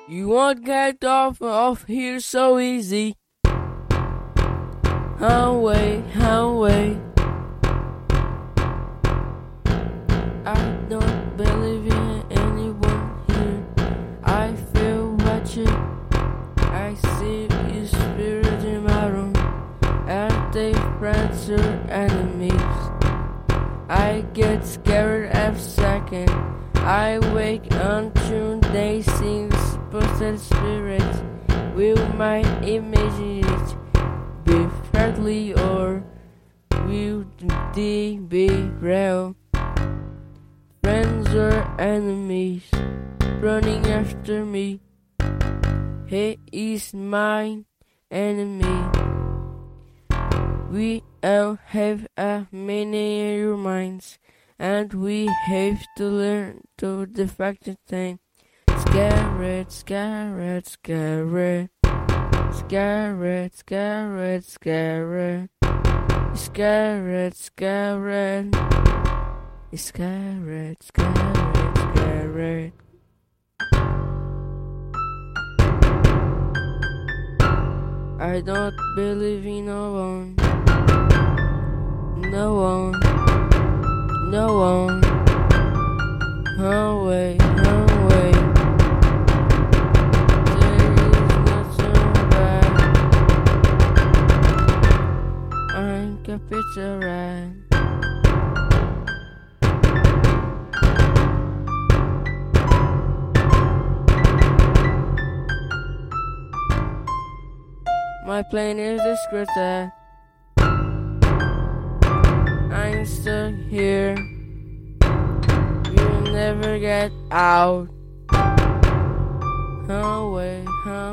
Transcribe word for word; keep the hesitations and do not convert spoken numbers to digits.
You won't get off of here so easy. Highway, highway. I don't believe in anyone here. I feel watching. I see you spirit in my room. Are they friends or enemies? I get scared every second. I wake until they seem supposed spirits. Will my imagine it be friendly or will they be real? Friends or enemies running after me. He is my enemy. We all have a many in our minds, and we have to learn to defect the thing. Scared, scared, scared. Scared, scared, scared. Scared, scared. Scared, scared, scared. I don't believe in no one. No one. No one. Highway, highway. There is nothing bad. I'm Capital Red. My plane is discreet. I'm still here. You'll never get out. Highway, highway.